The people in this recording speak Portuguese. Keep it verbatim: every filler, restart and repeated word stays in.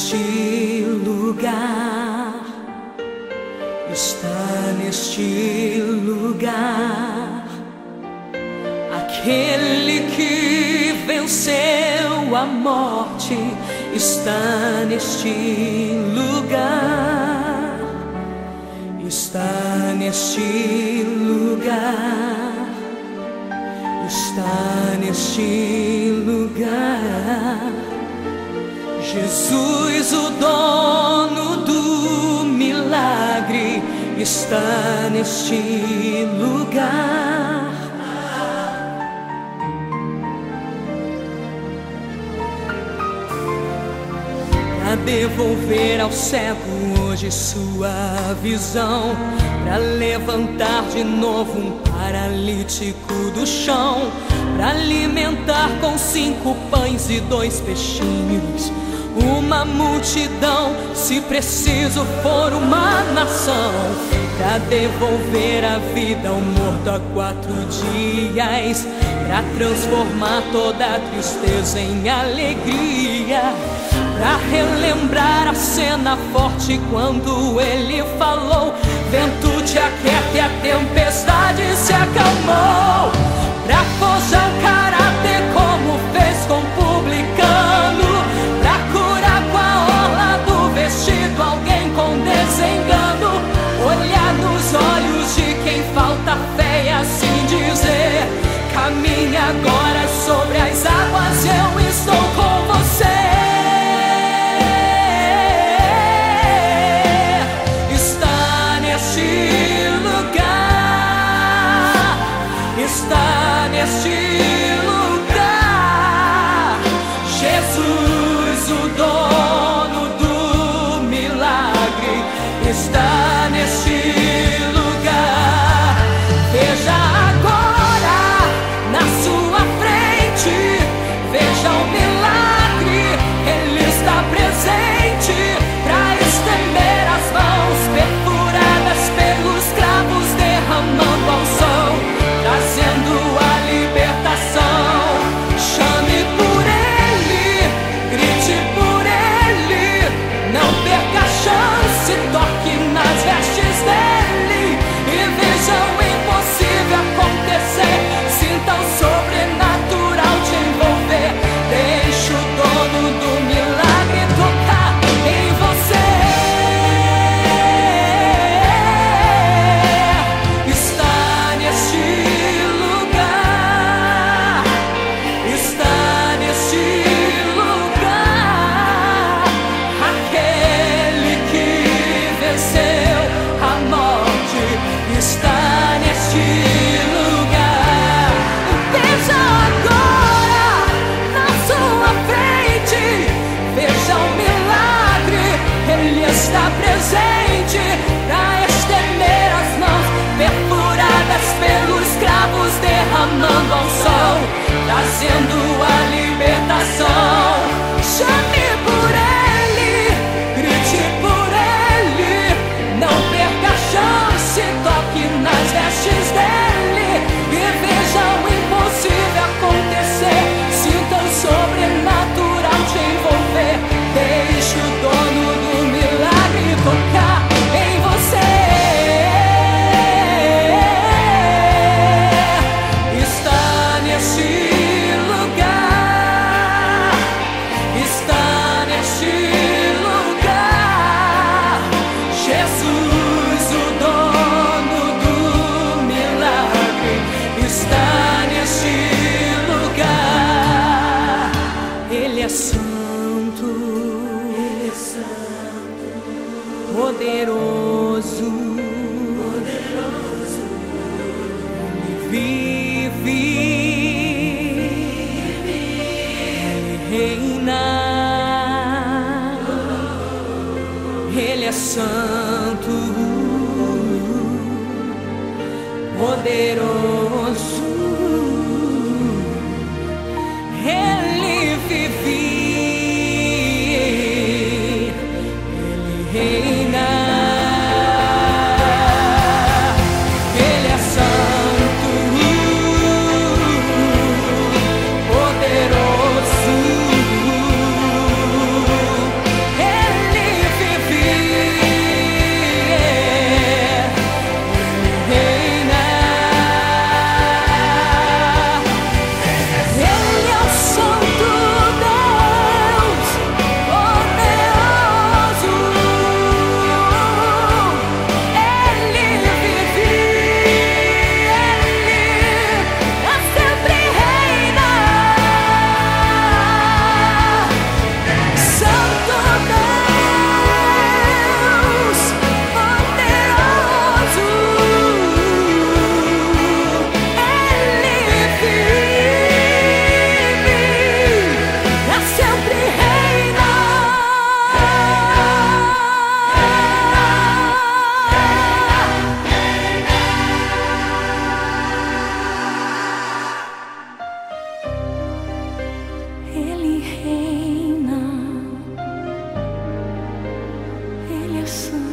neste lugar, está neste lugar, aquele que venceu a morte está neste lugar, está neste lugar, está neste lugar. Jesus, o dono do milagre, está neste lugar. Pra devolver ao cego hoje sua visão, pra levantar de novo um paralítico do chão, pra alimentar com cinco pães e dois peixinhos uma multidão, se preciso for uma nação, pra devolver a vida ao morto há quatro dias, pra transformar toda a tristeza em alegria, pra relembrar a cena forte quando ele falou: vento te aquieta e a tempestade se acalmou, pra forjar o caráter como fez com o publicano, pra curar com a orla do vestido alguém com desengano, olhar nos olhos de quem falta fé e assim dizer: caminhe agora sobre as águas, eu estou com você. Está neste lugar, Jesus, o dono do milagre, está neste lugar. Veja agora na sua frente, veja o milagre, Ele está presente para estender as mãos perfuradas pelos cravos, derramando ao sol, trazendo a libertação. Chame por Ele, grite por Ele, não perca a chance, toque nas vestes dEle e veja o impossível acontecer. Sinta o sobrenatural te envolver, deixe o dono do milagre tocar em você. Está neste lugar, está neste lugar, aquele que venceu a morte está neste lugar. Veja agora na sua frente, veja o milagre, Ele está presente para estender as mãos perfuradas pelos cravos, derramando ao sol, trazendo a libertação. Chame por Ele, grite por Ele, não perca a chance, toque nas vestes dEle e veja o impossível acontecer. Sinta o sobrenatural te envolver, deixe o dono do milagre tocar em você. Está neste lugar, está neste lugar, Jesus, o dono do milagre, está neste lugar. Ele é santo, Ele é santo, poderoso, poderoso, Ele vive, Ele reina, Ele é santo, poderoso, Ele vive, Ele reina, Ele é santo, poderoso, Ele coração.